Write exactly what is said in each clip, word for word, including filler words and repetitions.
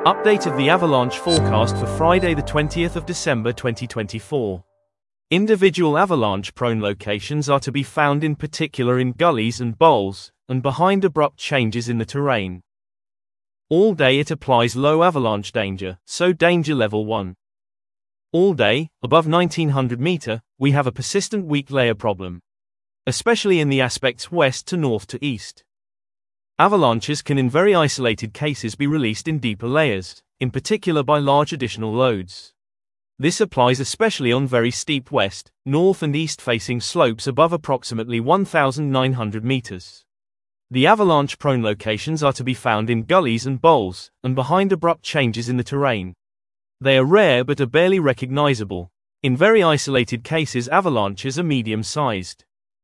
Update of the avalanche forecast for Friday the twentieth of December twenty twenty-four. Individual avalanche-prone locations are to be found in particular in gullies and bowls, and behind abrupt changes in the terrain. All day it applies low avalanche danger, so danger level one. All day, above nineteen hundred meter, we have a persistent weak layer problem, especially in the aspects west to north to east. Avalanches can in very isolated cases be released in deeper layers, in particular by large additional loads. This applies especially on very steep west, north and east facing slopes above approximately one thousand nine hundred meters. The avalanche-prone locations are to be found in gullies and bowls, and behind abrupt changes in the terrain. They are rare but are barely recognizable. In very isolated cases avalanches are medium-sized.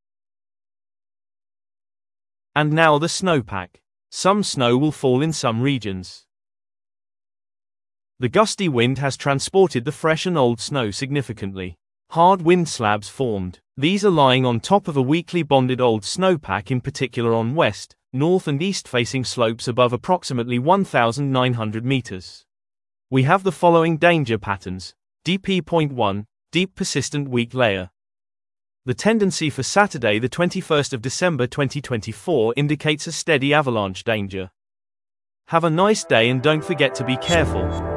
And now the snowpack. Some snow will fall in some regions. The gusty wind has transported the fresh and old snow significantly. Hard wind slabs formed. These are lying on top of a weakly bonded old snowpack, in particular on west, north and east facing slopes above approximately one thousand nine hundred meters. We have the following danger patterns. D P one, deep persistent weak layer. The tendency for Saturday the twenty-first of December twenty twenty-four indicates a steady avalanche danger. Have a nice day and don't forget to be careful.